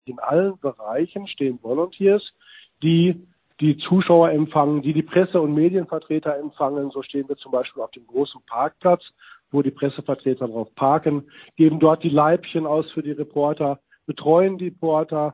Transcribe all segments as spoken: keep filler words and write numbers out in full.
In allen Bereichen stehen Volunteers, die die Zuschauer empfangen, die die Presse- und Medienvertreter empfangen. So stehen wir zum Beispiel auf dem großen Parkplatz, wo die Pressevertreter drauf parken, geben dort die Leibchen aus für die Reporter, betreuen die Reporter.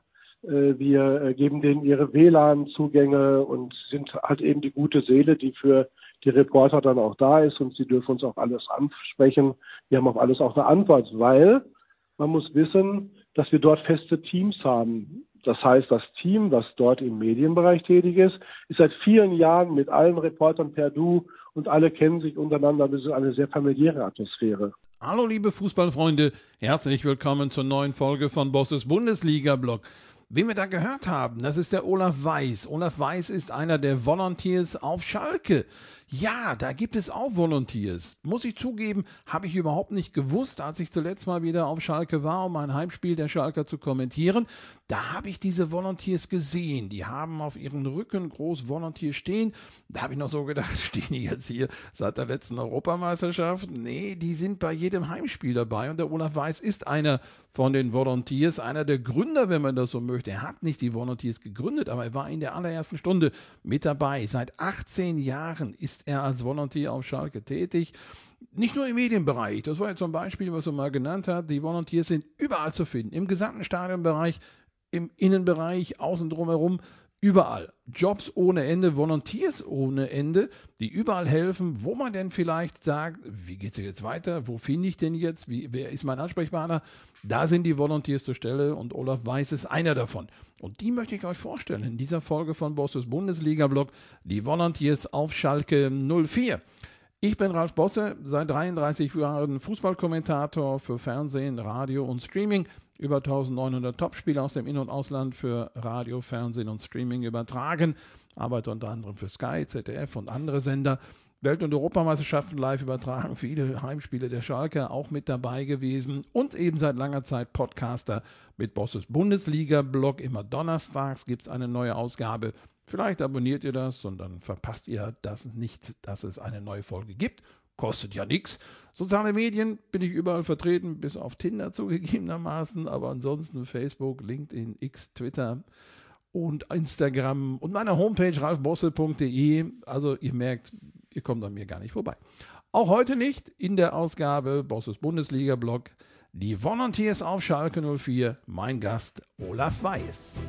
Wir geben denen ihre W L A N-Zugänge und sind halt eben die gute Seele, die für die Reporter dann auch da ist, und sie dürfen uns auch alles ansprechen. Wir haben auf alles auch eine Antwort, weil man muss wissen, dass wir dort feste Teams haben. Das heißt, das Team, was dort im Medienbereich tätig ist, ist seit vielen Jahren mit allen Reportern per Du und alle kennen sich untereinander. Das ist eine sehr familiäre Atmosphäre. Hallo liebe Fußballfreunde, herzlich willkommen zur neuen Folge von Bosses Bundesliga-Blog. Wen wir da gehört haben, das ist der Olaf Weiß. Olaf Weiß ist einer der Volunteers auf Schalke. Ja, da gibt es auch Volunteers. Muss ich zugeben, habe ich überhaupt nicht gewusst, als ich zuletzt mal wieder auf Schalke war, um ein Heimspiel der Schalker zu kommentieren. Da habe ich diese Volunteers gesehen. Die haben auf ihren Rücken groß Volunteer stehen. Da habe ich noch so gedacht, stehen die jetzt hier seit der letzten Europameisterschaft? Nee, die sind bei jedem Heimspiel dabei. Und der Olaf Weiß ist einer von den Volunteers, einer der Gründer, wenn man das so möchte. Er hat nicht die Volunteers gegründet, aber er war in der allerersten Stunde mit dabei. Seit achtzehn Jahren ist er als Volunteer auf Schalke tätig. Nicht nur im Medienbereich, das war jetzt so ein Beispiel, was er mal genannt hat. Die Volunteers sind überall zu finden, im gesamten Stadionbereich, im Innenbereich, außen drumherum, überall. Jobs ohne Ende, Volunteers ohne Ende, die überall helfen, wo man denn vielleicht sagt, wie geht es jetzt weiter, wo finde ich denn jetzt, wie, wer ist mein Ansprechpartner? Da sind die Volunteers zur Stelle und Olaf Weiß ist einer davon. Und die möchte ich euch vorstellen in dieser Folge von Bosses Bundesliga-Blog, die Volunteers auf Schalke null vier. Ich bin Ralf Bosse, seit dreiunddreißig Jahren Fußballkommentator für Fernsehen, Radio und Streaming. Über neunzehnhundert Topspiele aus dem In- und Ausland für Radio, Fernsehen und Streaming übertragen. Arbeite unter anderem für Sky, Z D F und andere Sender. Welt- und Europameisterschaften live übertragen, viele Heimspiele der Schalke auch mit dabei gewesen und eben seit langer Zeit Podcaster mit Bosses Bundesliga-Blog. Immer donnerstags gibt es eine neue Ausgabe. Vielleicht abonniert ihr das und dann verpasst ihr das nicht, dass es eine neue Folge gibt. Kostet ja nichts. Soziale Medien bin ich überall vertreten, bis auf Tinder zugegebenermaßen, aber ansonsten Facebook, LinkedIn, X, Twitter und Instagram und meine Homepage ralfbosse punkt de. Also ihr merkt, ihr kommt an mir gar nicht vorbei. Auch heute nicht in der Ausgabe Bosses Bundesliga-Blog. Die Volunteers auf Schalke null vier. Mein Gast Olaf Weiß.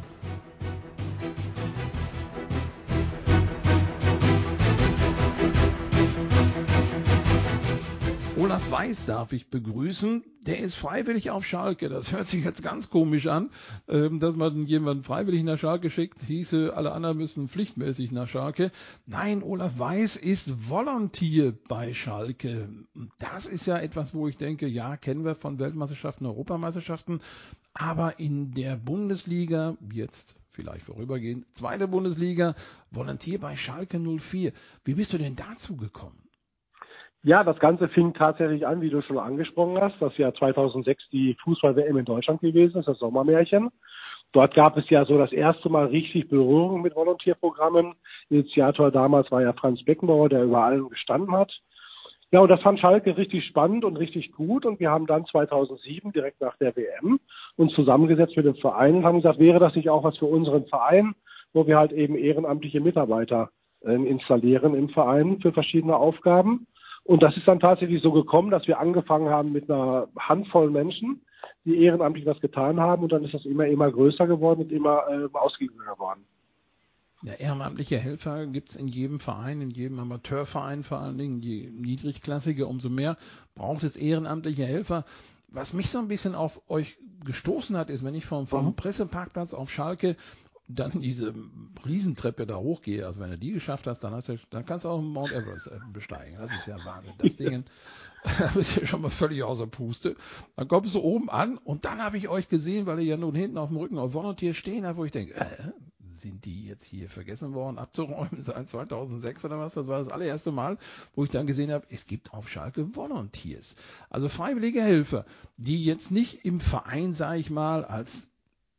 Olaf Weiß darf ich begrüßen. Der ist freiwillig auf Schalke. Das hört sich jetzt ganz komisch an, dass man jemanden freiwillig nach Schalke schickt. Hieße, alle anderen müssen pflichtmäßig nach Schalke. Nein, Olaf Weiß ist Volunteer bei Schalke. Das ist ja etwas, wo ich denke, ja, kennen wir von Weltmeisterschaften, Europameisterschaften. Aber in der Bundesliga, jetzt vielleicht vorübergehend, zweite Bundesliga, Volunteer bei Schalke null vier. Wie bist du denn dazu gekommen? Ja, das Ganze fing tatsächlich an, wie du schon angesprochen hast. Das Jahr zweitausendsechs die Fußball-W M in Deutschland gewesen ist, das Sommermärchen. Dort gab es ja so das erste Mal richtig Berührung mit Volontierprogrammen. Initiator damals war ja Franz Beckenbauer, der über allem gestanden hat. Ja, und das fand Schalke richtig spannend und richtig gut. Und wir haben dann zweitausendsieben, direkt nach der W M, uns zusammengesetzt mit dem Verein und haben gesagt, wäre das nicht auch was für unseren Verein, wo wir halt eben ehrenamtliche Mitarbeiter äh, installieren im Verein für verschiedene Aufgaben. Und das ist dann tatsächlich so gekommen, dass wir angefangen haben mit einer Handvoll Menschen, die ehrenamtlich was getan haben. Und dann ist das immer, immer größer geworden und immer äh, ausgiebiger geworden. Ja, ehrenamtliche Helfer gibt es in jedem Verein, in jedem Amateurverein vor allen Dingen. Je niedrigklassiger, umso mehr braucht es ehrenamtliche Helfer. Was mich so ein bisschen auf euch gestoßen hat, ist, wenn ich vom, vom mhm. Presseparkplatz auf Schalke dann diese Riesentreppe da hochgehe, also wenn du die geschafft hast, dann, hast du, dann kannst du auch Mount Everest besteigen. Das ist ja Wahnsinn. Das Ding, da bist du ja schon mal völlig außer Puste. Dann kommst du oben an und dann habe ich euch gesehen, weil ihr ja nun hinten auf dem Rücken auf Volunteer stehen habt, wo ich denke, äh, sind die jetzt hier vergessen worden abzuräumen seit zweitausendsechs oder was? Das war das allererste Mal, wo ich dann gesehen habe, es gibt auf Schalke Volunteers. Also freiwillige Helfer, die jetzt nicht im Verein, sage ich mal, als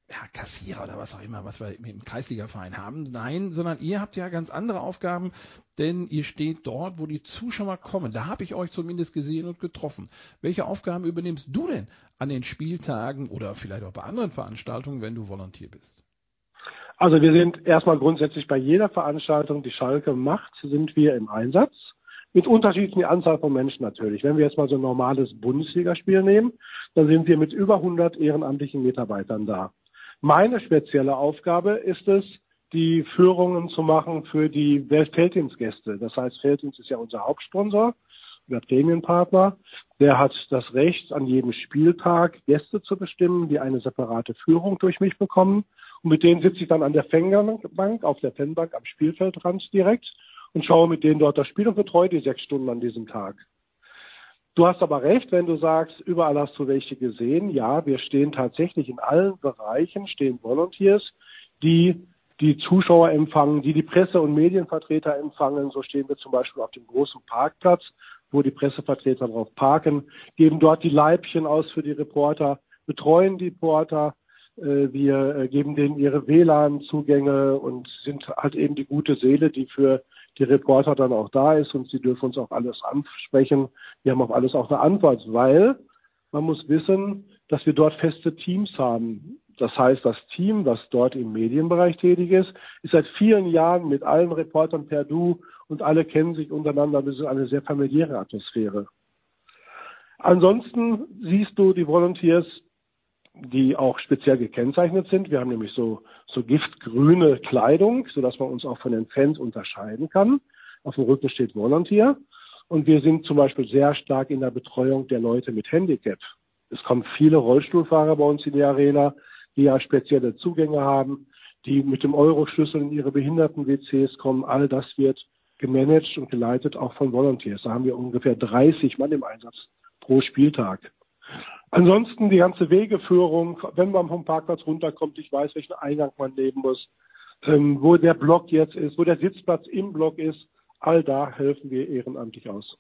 ja, Kassierer oder was auch immer, was wir im Kreisligaverein haben. Nein, sondern ihr habt ja ganz andere Aufgaben, denn ihr steht dort, wo die Zuschauer kommen. Da habe ich euch zumindest gesehen und getroffen. Welche Aufgaben übernimmst du denn an den Spieltagen oder vielleicht auch bei anderen Veranstaltungen, wenn du Volontier bist? Also wir sind erstmal grundsätzlich bei jeder Veranstaltung, die Schalke macht, sind wir im Einsatz. Mit unterschiedlichen Anzahl von Menschen natürlich. Wenn wir jetzt mal so ein normales Bundesligaspiel nehmen, dann sind wir mit über hundert ehrenamtlichen Mitarbeitern da. Meine spezielle Aufgabe ist es, die Führungen zu machen für die Felddienstgäste. Das heißt, Felddienst ist ja unser Hauptsponsor, der Prämienpartner. Der hat das Recht, an jedem Spieltag Gäste zu bestimmen, die eine separate Führung durch mich bekommen. Und mit denen sitze ich dann an der Fanbank, auf der Fanbank am Spielfeldrand direkt und schaue mit denen dort das Spiel und betreue die sechs Stunden an diesem Tag. Du hast aber recht, wenn du sagst, überall hast du welche gesehen. Ja, wir stehen tatsächlich in allen Bereichen, stehen Volunteers, die die Zuschauer empfangen, die die Presse- und Medienvertreter empfangen. So stehen wir zum Beispiel auf dem großen Parkplatz, wo die Pressevertreter drauf parken, geben dort die Leibchen aus für die Reporter, betreuen die Reporter. Wir geben denen ihre W L A N-Zugänge und sind halt eben die gute Seele, die für die Reporter dann auch da ist, und sie dürfen uns auch alles ansprechen. Wir haben auf alles auch eine Antwort, weil man muss wissen, dass wir dort feste Teams haben. Das heißt, das Team, was dort im Medienbereich tätig ist, ist seit vielen Jahren mit allen Reportern per Du und alle kennen sich untereinander. Das ist eine sehr familiäre Atmosphäre. Ansonsten siehst du die Volunteers, die auch speziell gekennzeichnet sind. Wir haben nämlich so, so giftgrüne Kleidung, sodass man uns auch von den Fans unterscheiden kann. Auf dem Rücken steht Volunteer. Und wir sind zum Beispiel sehr stark in der Betreuung der Leute mit Handicap. Es kommen viele Rollstuhlfahrer bei uns in die Arena, die ja spezielle Zugänge haben, die mit dem Euro-Schlüssel in ihre Behinderten-W Cs kommen. All das wird gemanagt und geleitet auch von Volunteers. Da haben wir ungefähr dreißig Mann im Einsatz pro Spieltag. Ansonsten die ganze Wegeführung, wenn man vom Parkplatz runterkommt, ich weiß, welchen Eingang man nehmen muss, ähm, wo der Block jetzt ist, wo der Sitzplatz im Block ist, all da helfen wir ehrenamtlich aus.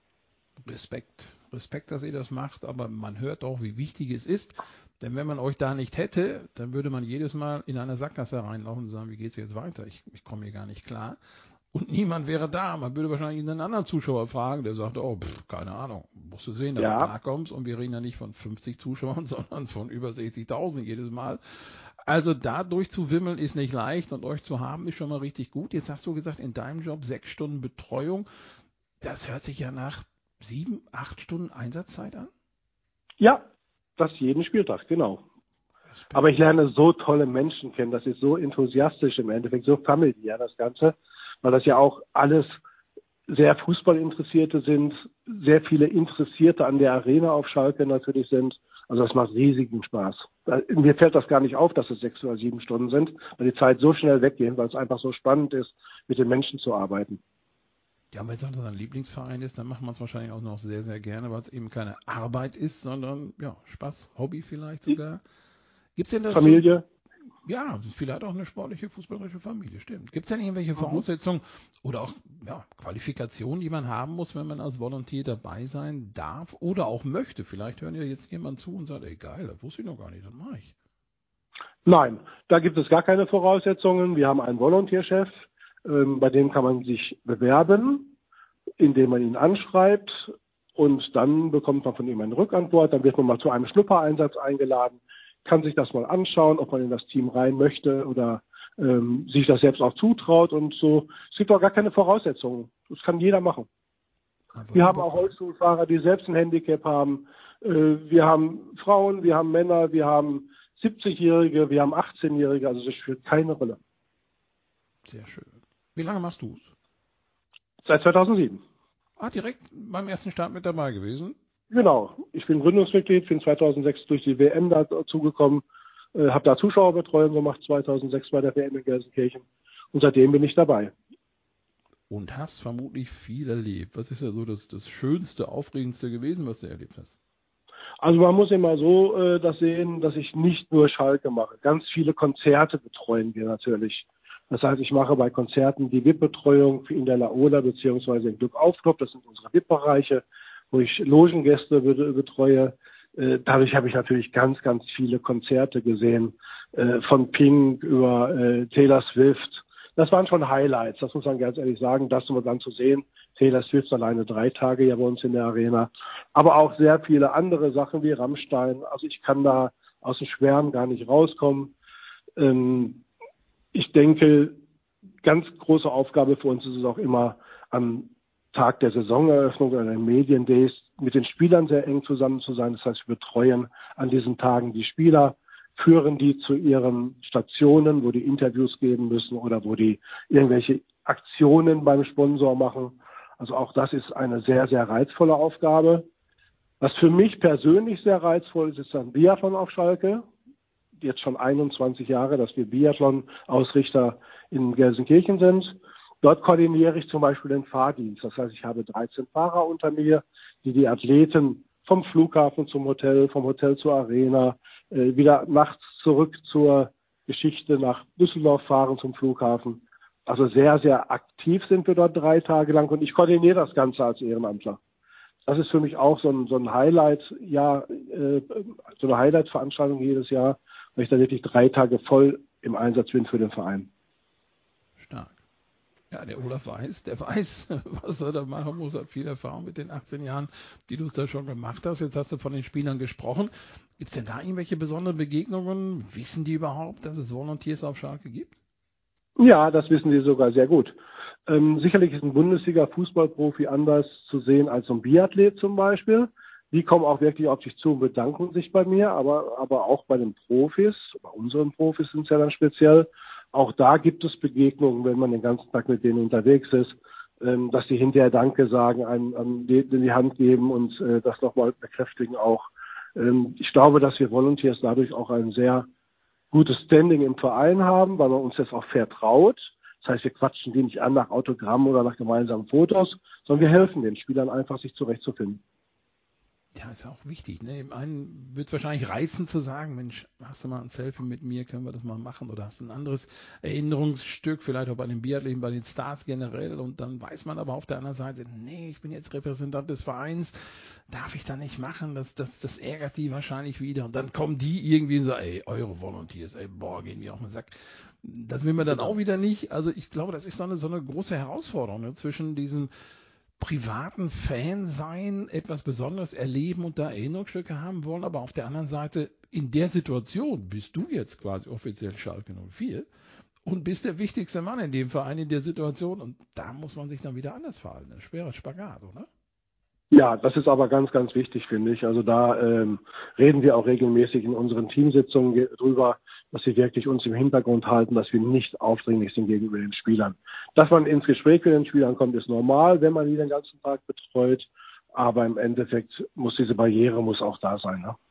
Respekt, Respekt, dass ihr das macht, aber man hört auch, wie wichtig es ist, denn wenn man euch da nicht hätte, dann würde man jedes Mal in eine Sackgasse reinlaufen und sagen, wie geht's jetzt weiter? Ich, ich komme hier gar nicht klar. Und niemand wäre da. Man würde wahrscheinlich einen anderen Zuschauer fragen, der sagt, oh, pff, keine Ahnung, musst du sehen, dass Ja. du klarkommst. Und wir reden ja nicht von fünfzig Zuschauern, sondern von über sechzigtausend jedes Mal. Also da durchzuwimmeln ist nicht leicht und euch zu haben ist schon mal richtig gut. Jetzt hast du gesagt, in deinem Job sechs Stunden Betreuung. Das hört sich ja nach sieben, acht Stunden Einsatzzeit an? Ja, das jeden Spieltag, genau. Aber ich lerne so tolle Menschen kennen, das ist so enthusiastisch im Endeffekt, so familiär das Ganze, weil das ja auch alles sehr Fußballinteressierte sind, sehr viele Interessierte an der Arena auf Schalke natürlich sind. Also das macht riesigen Spaß. Mir fällt das gar nicht auf, dass es sechs oder sieben Stunden sind, weil die Zeit so schnell weggeht, weil es einfach so spannend ist, mit den Menschen zu arbeiten. Ja, wenn es dann ein Lieblingsverein ist, dann macht man es wahrscheinlich auch noch sehr, sehr gerne, weil es eben keine Arbeit ist, sondern ja, Spaß, Hobby vielleicht sogar. Gibt's denn da Familie? So, ja, vielleicht auch eine sportliche, fußballerische Familie, stimmt. Gibt es denn irgendwelche Voraussetzungen oder auch ja, Qualifikationen, die man haben muss, wenn man als Volontier dabei sein darf oder auch möchte? Vielleicht hören ja jetzt jemand zu und sagt, ey geil, das wusste ich noch gar nicht, das mache ich. Nein, da gibt es gar keine Voraussetzungen. Wir haben einen Volontierchef, ähm, bei dem kann man sich bewerben, indem man ihn anschreibt, und dann bekommt man von ihm eine Rückantwort. Dann wird man mal zu einem Schnuppereinsatz eingeladen, kann sich das mal anschauen, ob man in das Team rein möchte oder ähm, sich das selbst auch zutraut und so. Es gibt auch gar keine Voraussetzungen. Das kann jeder machen. Einfach Wir haben auch Rollstuhlfahrer, die selbst ein Handicap haben. Äh, wir haben Frauen, wir haben Männer, wir haben siebzigjährige, wir haben achtzehnjährige, also das spielt keine Rolle. Sehr schön. Wie lange machst du es? Seit zweitausendsieben. Ah, direkt beim ersten Start mit dabei gewesen? Genau. Ich bin Gründungsmitglied, bin zweitausendsechs durch die W M dazugekommen, äh, habe da Zuschauerbetreuung gemacht, zweitausendsechs bei der W M in Gelsenkirchen, und seitdem bin ich dabei. Und hast vermutlich viel erlebt. Was ist ja so das, das Schönste, Aufregendste gewesen, was du erlebt hast? Also man muss immer so äh, das sehen, dass ich nicht nur Schalke mache. Ganz viele Konzerte betreuen wir natürlich. Das heißt, ich mache bei Konzerten die V I P-Betreuung in der Laola beziehungsweise im Glück auf Club. Das sind unsere V I P-Bereiche, wo ich Logengäste be- betreue. Äh, dadurch habe ich natürlich ganz, ganz viele Konzerte gesehen, äh, von Pink über äh, Taylor Swift. Das waren schon Highlights, das muss man ganz ehrlich sagen, das nur dann zu sehen. Taylor Swift alleine drei Tage ja bei uns in der Arena. Aber auch sehr viele andere Sachen wie Rammstein. Also ich kann da aus dem Schwärmen gar nicht rauskommen. Ähm, ich denke, ganz große Aufgabe für uns ist es auch immer, am Tag der Saisoneröffnung oder den Mediendays mit den Spielern sehr eng zusammen zu sein. Das heißt, wir betreuen an diesen Tagen die Spieler, führen die zu ihren Stationen, wo die Interviews geben müssen oder wo die irgendwelche Aktionen beim Sponsor machen. Also auch das ist eine sehr, sehr reizvolle Aufgabe. Was für mich persönlich sehr reizvoll ist, ist dann Biathlon auf Schalke. Jetzt schon einundzwanzig Jahre, dass wir Biathlon-Ausrichter in Gelsenkirchen sind. Dort koordiniere ich zum Beispiel den Fahrdienst. Das heißt, ich habe dreizehn Fahrer unter mir, die die Athleten vom Flughafen zum Hotel, vom Hotel zur Arena, äh, wieder nachts zurück zur Geschichte nach Düsseldorf fahren zum Flughafen. Also sehr, sehr aktiv sind wir dort drei Tage lang und ich koordiniere das Ganze als Ehrenamtler. Das ist für mich auch so ein, so ein Highlight, ja, äh, so eine Highlight-Veranstaltung jedes Jahr, weil ich da wirklich drei Tage voll im Einsatz bin für den Verein. Stark. Ja, der Olaf weiß, der weiß, was er da machen muss, hat viel Erfahrung mit den achtzehn Jahren, die du es da schon gemacht hast. Jetzt hast du von den Spielern gesprochen. Gibt es denn da irgendwelche besonderen Begegnungen? Wissen die überhaupt, dass es Volunteers auf Schalke gibt? Ja, das wissen die sogar sehr gut. Ähm, sicherlich ist ein Bundesliga-Fußballprofi anders zu sehen als so ein Biathlet zum Beispiel. Die kommen auch wirklich auf dich zu und bedanken sich bei mir, aber, aber auch bei den Profis, bei unseren Profis sind es ja dann speziell, auch da gibt es Begegnungen, wenn man den ganzen Tag mit denen unterwegs ist, ähm, dass sie hinterher Danke sagen, einem, einem in die Hand geben und äh, das nochmal bekräftigen auch. Ähm, ich glaube, dass wir Volunteers dadurch auch ein sehr gutes Standing im Verein haben, weil man uns jetzt auch vertraut. Das heißt, wir quatschen die nicht an nach Autogramm oder nach gemeinsamen Fotos, sondern wir helfen den Spielern einfach, sich zurechtzufinden. Ja, ist ja auch wichtig. Ne? Im einen wird es wahrscheinlich reizen zu sagen, Mensch, hast du mal ein Selfie mit mir, können wir das mal machen? Oder hast du ein anderes Erinnerungsstück, vielleicht auch bei den Biathleten, bei den Stars generell. Und dann weiß man aber auf der anderen Seite, nee, ich bin jetzt Repräsentant des Vereins, darf ich da nicht machen, das, das, das ärgert die wahrscheinlich wieder. Und dann kommen die irgendwie und sagen, ey, eure Volunteers, ey, boah, gehen die auf den Sack. Das will man dann auch wieder nicht. Also ich glaube, das ist so eine, so eine große Herausforderung, ne? Zwischen diesem privaten Fan sein, etwas Besonderes erleben und da Erinnerungsstücke haben wollen, aber auf der anderen Seite, in der Situation bist du jetzt quasi offiziell Schalke null vier und bist der wichtigste Mann in dem Verein in der Situation und da muss man sich dann wieder anders verhalten. Ein schwerer Spagat, oder? Ja, das ist aber ganz, ganz wichtig, finde ich. Also da ähm, reden wir auch regelmäßig in unseren Teamsitzungen drüber, dass wir wirklich uns im Hintergrund halten, dass wir nicht aufdringlich sind gegenüber den Spielern. Dass man ins Gespräch mit den Spielern kommt, ist normal, wenn man die den ganzen Tag betreut. Aber im Endeffekt muss diese Barriere muss auch da sein. Ne?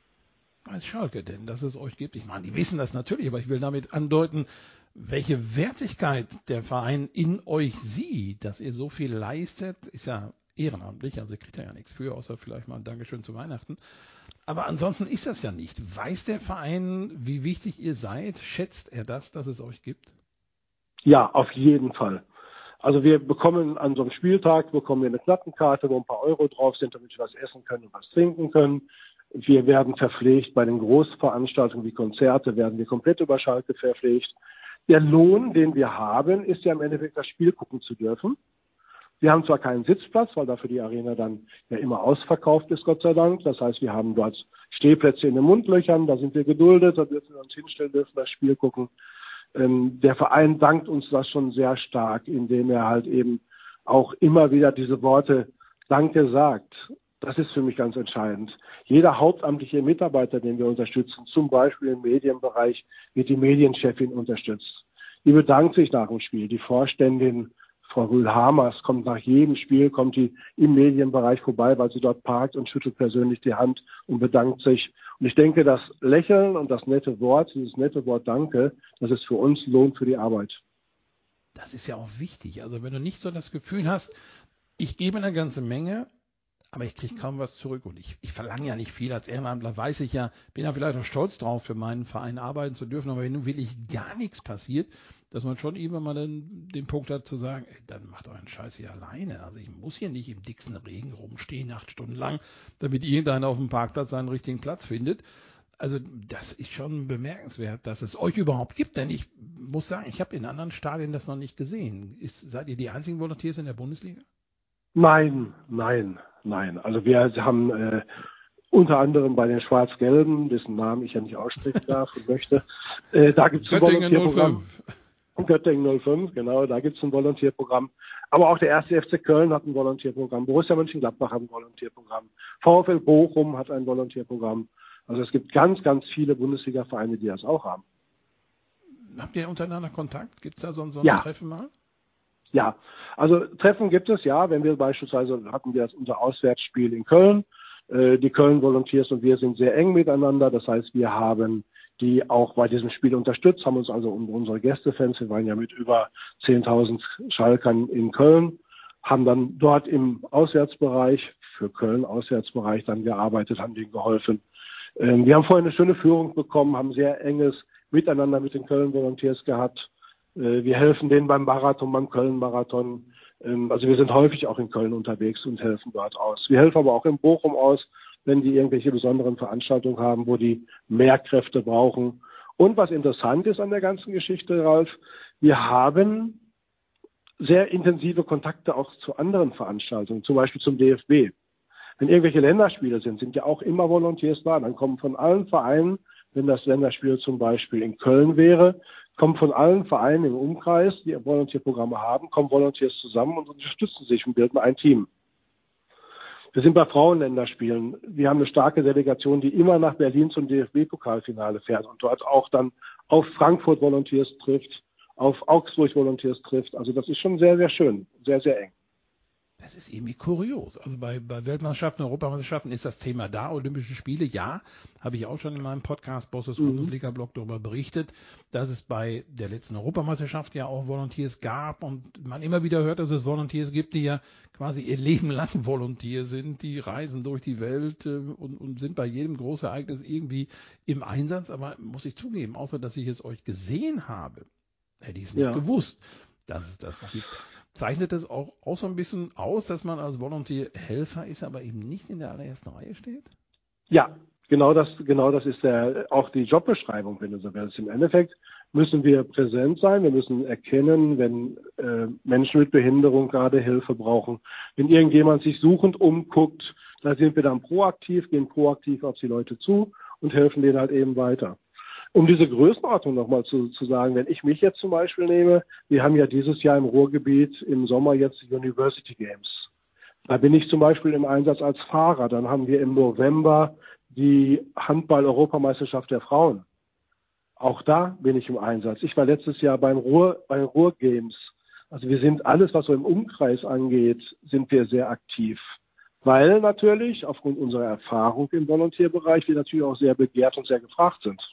Als Schalke denn, dass es euch gibt? Ich meine, die wissen das natürlich, aber ich will damit andeuten, welche Wertigkeit der Verein in euch sieht, dass ihr so viel leistet, ist ja ehrenamtlich, also ihr kriegt ja nichts für, außer vielleicht mal ein Dankeschön zu Weihnachten. Aber ansonsten ist das ja nicht. Weiß der Verein, wie wichtig ihr seid? Schätzt er das, dass es euch gibt? Ja, auf jeden Fall. Also wir bekommen an so einem Spieltag bekommen wir eine Plattenkarte, wo ein paar Euro drauf sind, damit wir was essen können und was trinken können. Wir werden verpflegt bei den Großveranstaltungen wie Konzerte, werden wir komplett über Schalke verpflegt. Der Lohn, den wir haben, ist ja im Endeffekt das Spiel gucken zu dürfen. Wir haben zwar keinen Sitzplatz, weil dafür die Arena dann ja immer ausverkauft ist, Gott sei Dank. Das heißt, wir haben dort Stehplätze in den Mundlöchern, da sind wir geduldet, da dürfen wir uns hinstellen, dürfen das Spiel gucken. Ähm, der Verein dankt uns das schon sehr stark, indem er halt eben auch immer wieder diese Worte Danke sagt. Das ist für mich ganz entscheidend. Jeder hauptamtliche Mitarbeiter, den wir unterstützen, zum Beispiel im Medienbereich, wird die Medienchefin unterstützt. Die bedankt sich nach dem Spiel. Die Vorständin, Frau Rühl-Hamers, kommt nach jedem Spiel, kommt die im Medienbereich vorbei, weil sie dort parkt und schüttelt persönlich die Hand und bedankt sich. Und ich denke, das Lächeln und das nette Wort, dieses nette Wort Danke, das ist für uns Lohn für die Arbeit. Das ist ja auch wichtig. Also wenn du nicht so das Gefühl hast, ich gebe eine ganze Menge, aber ich kriege kaum was zurück und ich, ich verlange ja nicht viel als Ehrenamtler, weiß ich ja, bin ja vielleicht auch stolz drauf, für meinen Verein arbeiten zu dürfen, aber wenn nun wirklich gar nichts passiert, dass man schon irgendwann mal den, den Punkt hat zu sagen, ey, dann macht euren Scheiß hier alleine. Also ich muss hier nicht im dicksten Regen rumstehen, acht Stunden lang, damit irgendeiner auf dem Parkplatz seinen richtigen Platz findet. Also das ist schon bemerkenswert, dass es euch überhaupt gibt, denn ich muss sagen, ich habe in anderen Stadien das noch nicht gesehen. Ist, seid ihr die einzigen Volunteers in der Bundesliga? Nein, nein, nein. Also wir haben äh, unter anderem bei den Schwarz-Gelben, dessen Namen ich ja nicht aussprechen darf und möchte, äh, da gibt es ein Volontierprogramm. Göttingen null fünf, genau, da gibt es ein Volontierprogramm. Aber auch der erste F C Köln hat ein Volontierprogramm, Borussia Mönchengladbach hat ein Volontierprogramm, VfL Bochum hat ein Volontierprogramm. Also es gibt ganz, ganz viele Bundesliga-Vereine, die das auch haben. Habt ihr untereinander Kontakt? Gibt es da so, so ein ja. Treffen mal? Ja, also Treffen gibt es, ja. Wenn wir beispielsweise, hatten wir das unser Auswärtsspiel in Köln, äh, die Köln-Volunteers und wir sind sehr eng miteinander. Das heißt, wir haben die auch bei diesem Spiel unterstützt, haben uns also um unsere Gästefans, wir waren ja mit über zehntausend Schalkern in Köln, haben dann dort im Auswärtsbereich, für Köln Auswärtsbereich dann gearbeitet, haben denen geholfen. Ähm, wir haben vorher eine schöne Führung bekommen, haben sehr enges Miteinander mit den Köln-Volunteers gehabt. Äh, wir helfen denen beim Marathon, beim Köln-Marathon. Ähm, also wir sind häufig auch in Köln unterwegs und helfen dort aus. Wir helfen aber auch in Bochum aus, wenn die irgendwelche besonderen Veranstaltungen haben, wo die mehr Kräfte brauchen. Und was interessant ist an der ganzen Geschichte, Ralf, wir haben sehr intensive Kontakte auch zu anderen Veranstaltungen, zum Beispiel zum D F B. Wenn irgendwelche Länderspiele sind, sind ja auch immer Volunteers da. Dann kommen von allen Vereinen, wenn das Länderspiel zum Beispiel in Köln wäre, kommen von allen Vereinen im Umkreis, die Volontierprogramme haben, kommen Volunteers zusammen und unterstützen sich und bilden ein Team. Wir sind bei Frauenländerspielen. Wir haben eine starke Delegation, die immer nach Berlin zum D F B-Pokalfinale fährt und dort auch dann auf Frankfurt Volunteers trifft, auf Augsburg Volunteers trifft. Also das ist schon sehr, sehr schön, sehr, sehr eng. Das ist irgendwie kurios. Also bei, bei Weltmeisterschaften, Europameisterschaften ist das Thema da. Olympische Spiele, ja, habe ich auch schon in meinem Podcast Bosses mhm. Bundesliga-Blog darüber berichtet, dass es bei der letzten Europameisterschaft ja auch Volunteers gab und man immer wieder hört, dass es Volunteers gibt, die ja quasi ihr Leben lang Volunteer sind, die reisen durch die Welt äh, und, und sind bei jedem Großereignis irgendwie im Einsatz. Aber muss ich zugeben, außer dass ich es euch gesehen habe, hätte ich es nicht ja. gewusst, dass es das gibt. Zeichnet das auch, auch so ein bisschen aus, dass man als Volunteer Helfer ist, aber eben nicht in der allerersten Reihe steht? Ja, genau das, genau das ist der, auch die Jobbeschreibung, wenn du so willst. Im Endeffekt müssen wir präsent sein, wir müssen erkennen, wenn äh, Menschen mit Behinderung gerade Hilfe brauchen. Wenn irgendjemand sich suchend umguckt, da sind wir dann proaktiv, gehen proaktiv auf die Leute zu und helfen denen halt eben weiter. Um diese Größenordnung nochmal zu, zu sagen, wenn ich mich jetzt zum Beispiel nehme, wir haben ja dieses Jahr im Ruhrgebiet im Sommer jetzt die University Games. Da bin ich zum Beispiel im Einsatz als Fahrer. Dann haben wir im November die Handball-Europameisterschaft der Frauen. Auch da bin ich im Einsatz. Ich war letztes Jahr beim Ruhr, bei Ruhr Games. Also wir sind alles, was so im Umkreis angeht, sind wir sehr aktiv. Weil natürlich aufgrund unserer Erfahrung im Volontierbereich wir natürlich auch sehr begehrt und sehr gefragt sind.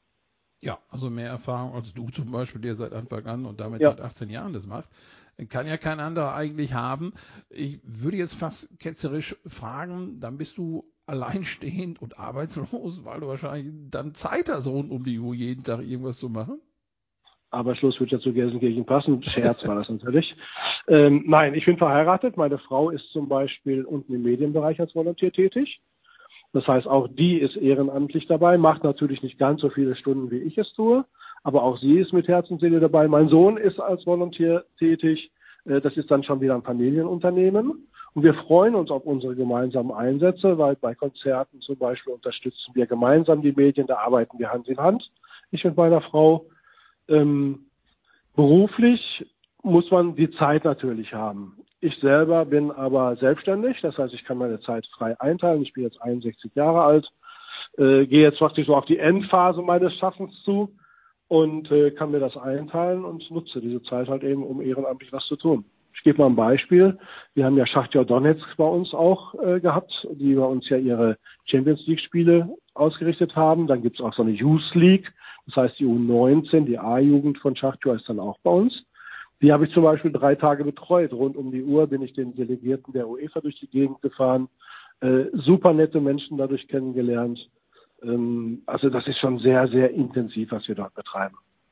Ja, also mehr Erfahrung als du zum Beispiel, der seit Anfang an und damit ja. seit achtzehn Jahren das macht, kann ja kein anderer eigentlich haben. Ich würde jetzt fast ketzerisch fragen, dann bist du alleinstehend und arbeitslos, weil du wahrscheinlich dann Zeit hast, rund um die Uhr jeden Tag irgendwas zu machen? Aber Schluss wird ja zu Gelsenkirchen passen. Scherz war das natürlich. Ähm, nein, ich bin verheiratet. Meine Frau ist zum Beispiel unten im Medienbereich als Volontär tätig. Das heißt, auch die ist ehrenamtlich dabei, macht natürlich nicht ganz so viele Stunden, wie ich es tue, aber auch sie ist mit Herz und Seele dabei. Mein Sohn ist als Volontär tätig. Das ist dann schon wieder ein Familienunternehmen. Und wir freuen uns auf unsere gemeinsamen Einsätze, weil bei Konzerten zum Beispiel unterstützen wir gemeinsam die Medien, da arbeiten wir Hand in Hand, ich mit meiner Frau. Ähm, beruflich muss man die Zeit natürlich haben. Ich selber bin aber selbstständig, das heißt, ich kann meine Zeit frei einteilen. Ich bin jetzt einundsechzig Jahre alt, äh, gehe jetzt praktisch so auf die Endphase meines Schaffens zu und äh, kann mir das einteilen und nutze diese Zeit halt eben, um ehrenamtlich was zu tun. Ich gebe mal ein Beispiel. Wir haben ja Schachtja Donetsk bei uns auch äh, gehabt, die bei uns ja ihre Champions League Spiele ausgerichtet haben. Dann gibt es auch so eine Youth League, das heißt die U neunzehn, die A-Jugend von Schachtja ist dann auch bei uns. Die habe ich zum Beispiel drei Tage betreut. Rund um die Uhr bin ich den Delegierten der UEFA durch die Gegend gefahren. Äh, super nette Menschen dadurch kennengelernt. Ähm, also das ist schon sehr, sehr intensiv, was wir dort betreiben.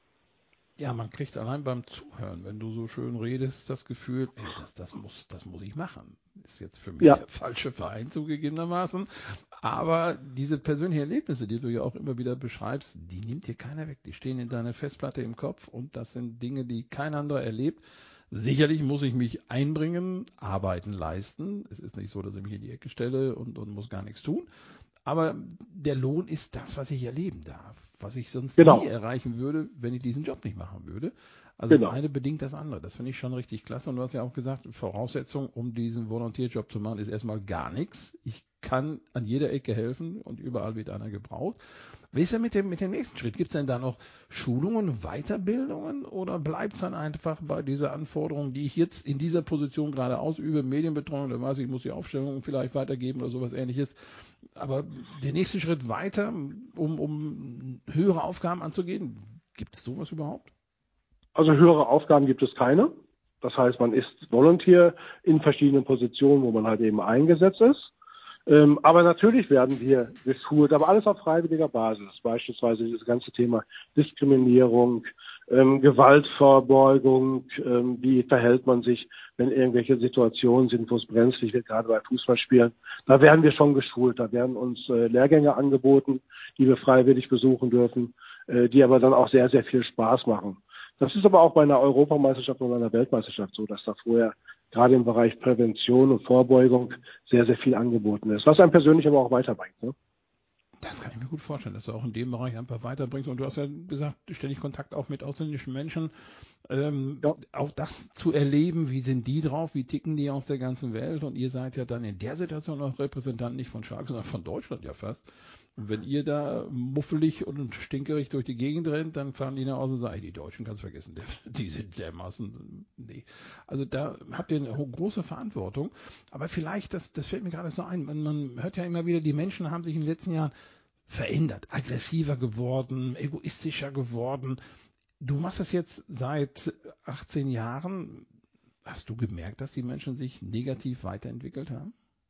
Ja, man kriegt allein beim Zuhören, wenn du so schön redest, das Gefühl, ey, das, das, muss, das muss ich machen. Ist jetzt für mich Ja. der falsche Verein zugegebenermaßen. Aber diese persönlichen Erlebnisse, die du ja auch immer wieder beschreibst, die nimmt dir keiner weg. Die stehen in deiner Festplatte im Kopf und das sind Dinge, die kein anderer erlebt. Sicherlich muss ich mich einbringen, Arbeiten leisten. Es ist nicht so, dass ich mich in die Ecke stelle und, und muss gar nichts tun. Aber der Lohn ist das, was ich erleben darf, was ich sonst Genau. nie erreichen würde, wenn ich diesen Job nicht machen würde. Also Genau. das eine bedingt das andere. Das finde ich schon richtig klasse. Und du hast ja auch gesagt, Voraussetzung, um diesen Volontierjob zu machen, ist erstmal gar nichts. Ich kann an jeder Ecke helfen und überall wird einer gebraucht. Wie ist denn mit dem, mit dem nächsten Schritt? Gibt es denn da noch Schulungen, Weiterbildungen oder bleibt es dann einfach bei dieser Anforderung, die ich jetzt in dieser Position gerade ausübe, Medienbetreuung, da weiß ich, ich muss die Aufstellung vielleicht weitergeben oder sowas ähnliches. Aber der nächste Schritt weiter, um, um höhere Aufgaben anzugehen, gibt es sowas überhaupt? Also höhere Aufgaben gibt es keine. Das heißt, man ist Volunteer in verschiedenen Positionen, wo man halt eben eingesetzt ist. Ähm, aber natürlich werden wir geschult, aber alles auf freiwilliger Basis. Beispielsweise dieses ganze Thema Diskriminierung, ähm, Gewaltvorbeugung, ähm, wie verhält man sich, wenn irgendwelche Situationen sind, wo es brenzlig wird, gerade bei Fußballspielen. Da werden wir schon geschult. Da werden uns äh, Lehrgänge angeboten, die wir freiwillig besuchen dürfen, äh, die aber dann auch sehr, sehr viel Spaß machen. Das ist aber auch bei einer Europameisterschaft oder einer Weltmeisterschaft so, dass da vorher gerade im Bereich Prävention und Vorbeugung sehr, sehr viel angeboten ist, was einem persönlich aber auch weiterbringt. Ne? Das kann ich mir gut vorstellen, dass du auch in dem Bereich einfach weiterbringst. Und du hast ja gesagt, ständig Kontakt auch mit ausländischen Menschen. Ähm, Ja. auch das zu erleben, wie sind die drauf, wie ticken die aus der ganzen Welt. Und ihr seid ja dann in der Situation auch Repräsentant nicht von Schalke, sondern von Deutschland ja fast. Und wenn ihr da muffelig und stinkerig durch die Gegend rennt, dann fahren die nach Hause und sagen, die Deutschen kannst vergessen, die sind dermaßen, nee. Also da habt ihr eine große Verantwortung. Aber vielleicht, das, das fällt mir gerade so ein, man, man hört ja immer wieder, die Menschen haben sich in den letzten Jahren verändert, aggressiver geworden, egoistischer geworden. Du machst das jetzt seit achtzehn Jahren. Hast du gemerkt, dass die Menschen sich negativ weiterentwickelt haben?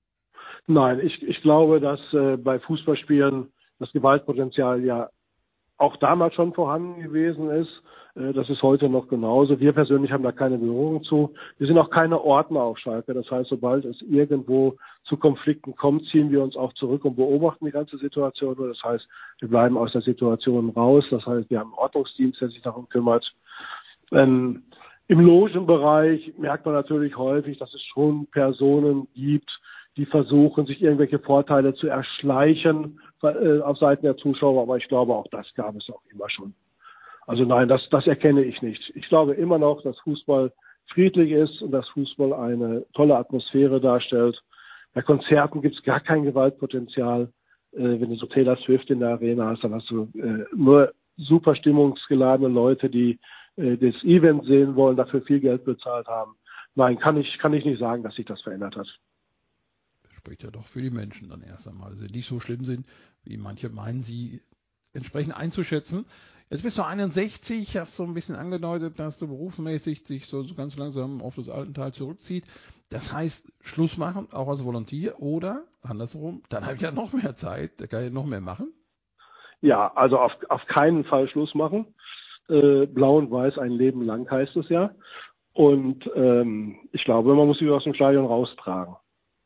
Nein, ich, ich glaube, dass äh, bei Fußballspielen das Gewaltpotenzial ja auch damals schon vorhanden gewesen ist. Äh, das ist heute noch genauso. Wir persönlich haben da keine Berührung zu. Wir sind auch keine Ordner auf Schalke. Das heißt, sobald es irgendwo zu Konflikten kommt, ziehen wir uns auch zurück und beobachten die ganze Situation. Das heißt, wir bleiben aus der Situation raus. Das heißt, wir haben einen Ordnungsdienst, der sich darum kümmert. Ähm, Im Logenbereich merkt man natürlich häufig, dass es schon Personen gibt, die versuchen, sich irgendwelche Vorteile zu erschleichen äh, auf Seiten der Zuschauer. Aber ich glaube, auch das gab es auch immer schon. Also nein, das, das erkenne ich nicht. Ich glaube immer noch, dass Fußball friedlich ist und dass Fußball eine tolle Atmosphäre darstellt. Bei Konzerten gibt es gar kein Gewaltpotenzial. Äh, wenn du so Taylor Swift in der Arena hast, dann hast du äh, nur super stimmungsgeladene Leute, die äh, das Event sehen wollen, dafür viel Geld bezahlt haben. Nein, kann ich, kann ich nicht sagen, dass sich das verändert hat. Spricht ja doch für die Menschen dann erst einmal, dass sie nicht so schlimm sind, wie manche meinen, sie entsprechend einzuschätzen. Jetzt bist du einundsechzig, hast so ein bisschen angedeutet, dass du berufsmäßig sich so, so ganz langsam auf das Altental zurückzieht. Das heißt, Schluss machen, auch als Volontier, oder andersrum, dann habe ich ja noch mehr Zeit, da kann ich noch mehr machen. Ja, also auf, auf keinen Fall Schluss machen. Äh, Blau und Weiß ein Leben lang heißt es ja. Und ähm, ich glaube, man muss sie aus dem Stadion raustragen.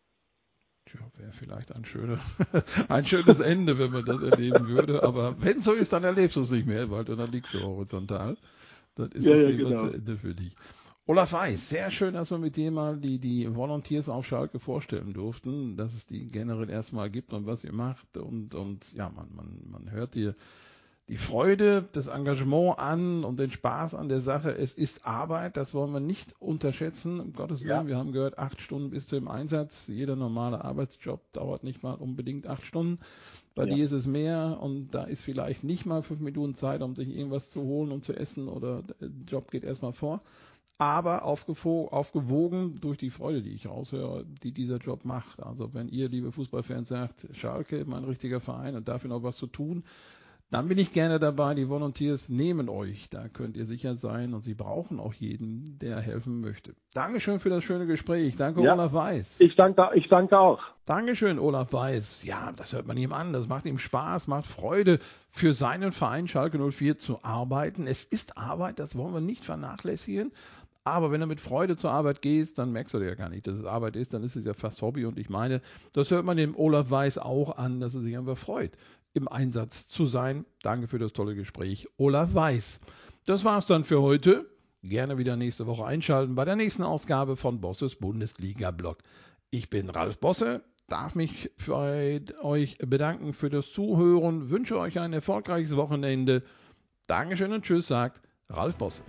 Tja, wäre vielleicht ein, schöne, ein schönes Ende, wenn man das erleben würde. Aber wenn so ist, dann erlebst du es nicht mehr, weil dann liegst du horizontal. Dann ist Ja, das ja, Thema zu genau. Ende für dich. Olaf Weiß, sehr schön, dass wir mit dir mal die, die Volunteers auf Schalke vorstellen durften, dass es die generell erstmal gibt und was ihr macht. Und, und ja, man, man, man hört dir die Freude, das Engagement an und den Spaß an der Sache. Es ist Arbeit, das wollen wir nicht unterschätzen, um Gottes Willen. Ja, Wir haben gehört, acht Stunden bist du im Einsatz. Jeder normale Arbeitsjob dauert nicht mal unbedingt acht Stunden. Bei ja. dir ist es mehr und da ist vielleicht nicht mal fünf Minuten Zeit, um sich irgendwas zu holen und zu essen oder der Job geht erstmal vor. Aber aufgewogen durch die Freude, die ich raushöre, die dieser Job macht. Also wenn ihr, liebe Fußballfans, sagt, Schalke, mein richtiger Verein und dafür noch was zu tun, dann bin ich gerne dabei. Die Volunteers nehmen euch, da könnt ihr sicher sein, und sie brauchen auch jeden, der helfen möchte. Dankeschön für das schöne Gespräch. Danke, ja, Olaf Weiß. Ich danke, ich danke auch. Dankeschön, Olaf Weiß. Ja, das hört man ihm an. Das macht ihm Spaß, macht Freude, für seinen Verein Schalke null vier zu arbeiten. Es ist Arbeit, das wollen wir nicht vernachlässigen. Aber wenn du mit Freude zur Arbeit gehst, dann merkst du dir ja gar nicht, dass es Arbeit ist. Dann ist es ja fast Hobby. Und ich meine, das hört man dem Olaf Weiß auch an, dass er sich einfach freut, im Einsatz zu sein. Danke für das tolle Gespräch, Olaf Weiß. Das war's dann für heute. Gerne wieder nächste Woche einschalten bei der nächsten Ausgabe von Bosses Bundesliga-Blog. Ich bin Ralf Bosse, darf mich für euch bedanken für das Zuhören, wünsche euch ein erfolgreiches Wochenende. Dankeschön und tschüss, sagt Ralf Bosse.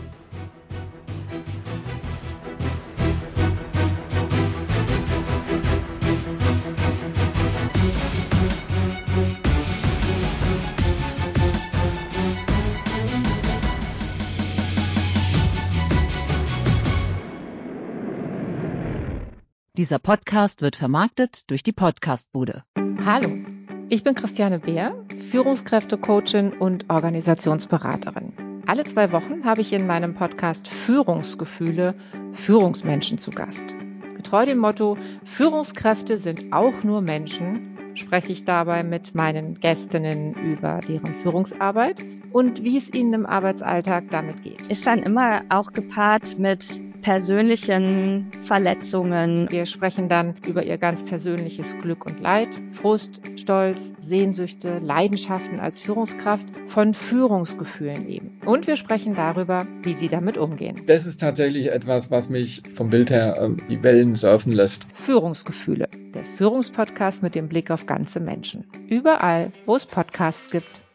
Dieser Podcast wird vermarktet durch die Podcastbude. Hallo, ich bin Christiane Beer, Führungskräftecoachin und Organisationsberaterin. Alle zwei Wochen habe ich in meinem Podcast Führungsgefühle Führungsmenschen zu Gast. Getreu dem Motto, Führungskräfte sind auch nur Menschen, spreche ich dabei mit meinen Gästinnen über deren Führungsarbeit und wie es ihnen im Arbeitsalltag damit geht. Ist dann immer auch gepaart mit persönlichen Verletzungen. Wir sprechen dann über ihr ganz persönliches Glück und Leid, Frust, Stolz, Sehnsüchte, Leidenschaften als Führungskraft, von Führungsgefühlen eben. Und wir sprechen darüber, wie sie damit umgehen. Das ist tatsächlich etwas, was mich vom Bild her äh, die Wellen surfen lässt. Führungsgefühle, der Führungspodcast mit dem Blick auf ganze Menschen. Überall, wo es Podcasts gibt.